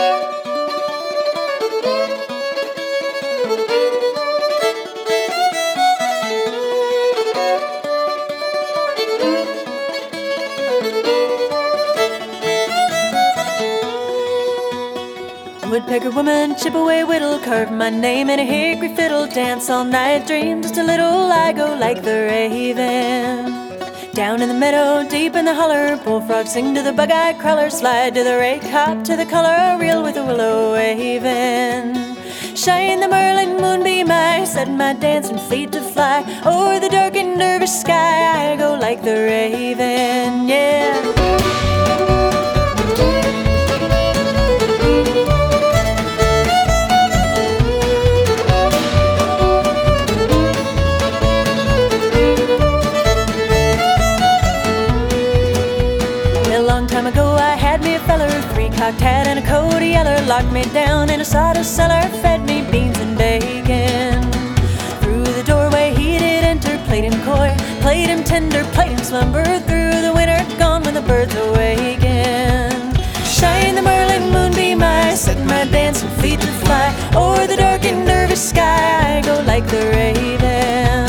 Woodpecker woman, chip away, whittle, carve my name in a hickory fiddle, dance all night, dream just a little, I go like the raven. Down in the meadow, deep in the holler, bullfrogs sing to the bug-eyed crawler, slide to the rake, hop to the color, reel with a willow waving. Shine the Merlin moonbeam, I set my dancing feet to fly o'er the dark and nervous sky, I go like the raven, yeah. Time ago I had me a feller, three-cocked hat and a coat of yeller, locked me down in a sawdust cellar, fed me beans and bacon. Through the doorway he did enter, played him coy, played him tender, played him slumber through the winter, gone when the birds awaken. Shine the Merlin moonbeam, I set my dancing feet to fly o'er the dark and nervous sky, I go like the raven.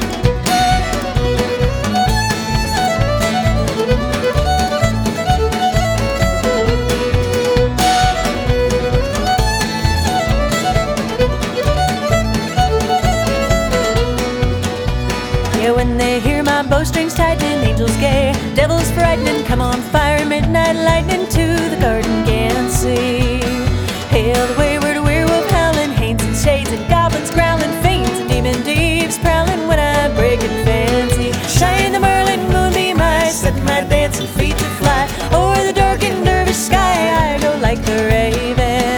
When they hear my bowstrings tightening, angels gay, devils frightening, come on fire, midnight lightning to the garden Gansey. Hail the wayward werewolf howling, haints and shades and goblins growling, fiends and demon deeps prowling when I break in fancy. Shine the Merlin moonbeam, I set my dancing feet to fly o'er the dark and nervous sky, I go like the raven.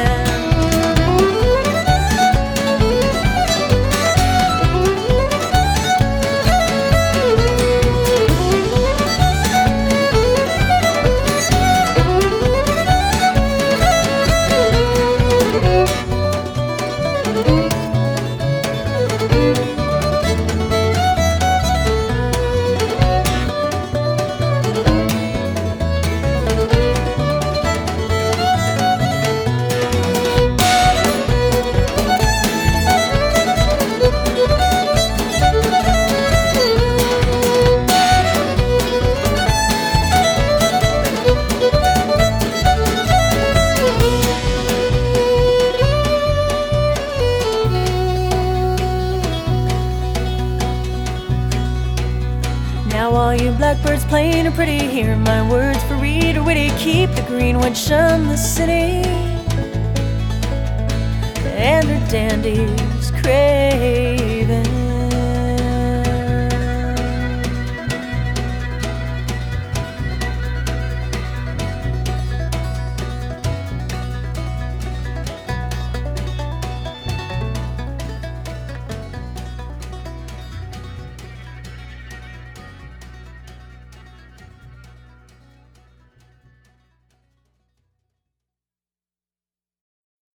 Now all you blackbirds plain or pretty, hear my words for read or witty, keep the greenwood, shun the city, and her dandies crazy.